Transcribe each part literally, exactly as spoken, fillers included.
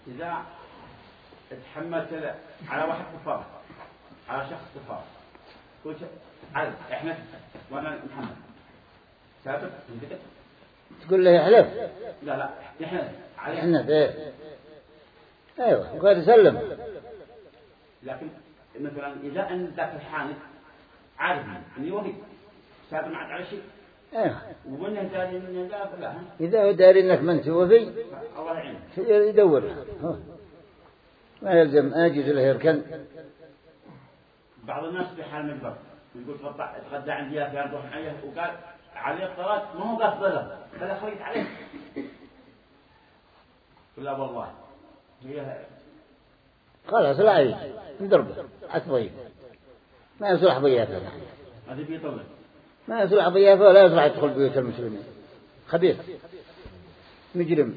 إذا تحملت على واحد كفار على شخص كفار قلت عدد إحنا وأنا محمد ثابت انتكت تقول له يحلف لا لا إحنا إحنا إيه أيوة وقال يسلم. لكن مثلا إذا أن ذاك الحانث عارف أني وهي ثابت معك على شيء أيوة ومنه داري من لا فلا إذا هو داري إنك من توفي الله يعين يدور ما يلزم أجد له يركن. بعض الناس في حال مجبر يقول تغطى تغدى عندي يا فلان روح معي وقال عليه الصلاة ما هو قاصد له هذا خليت عليه لا والله هي خلاص لا عيد نضربه أتضيف ما يصلح ضيافه هذا بيطلع ما يصلح ضيافه ولا يصلح يدخل بيوت المسلمين خبيث مجرم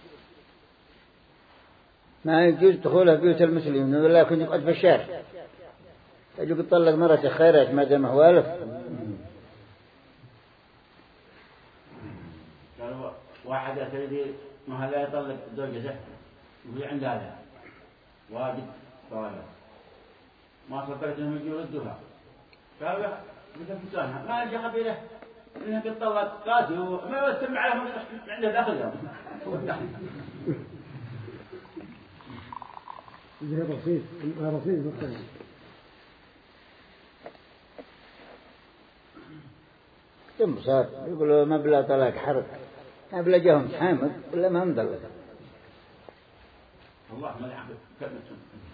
ما يجوز دخوله بيوت المسلمين ولا يكون يقعد في الشارع يجب يطلق مرته خيرات ما دام هو ألف. قالوا واحد أتريد ما لا يطلق زوجته وهي عند هذا واجب طالب ما صدقت انهم يجوا يردوها قالوا بتفتانها ما جاء قبيله انها تطلق قاتوا ما يسمع عليهم عنده داخل يوم ده رصيد رصيد مثلا ثم صار يقولوا ما بلا طلاق حرب ما بلا جاهم حامد ولا ما مدلق الله ما يعبد كلمة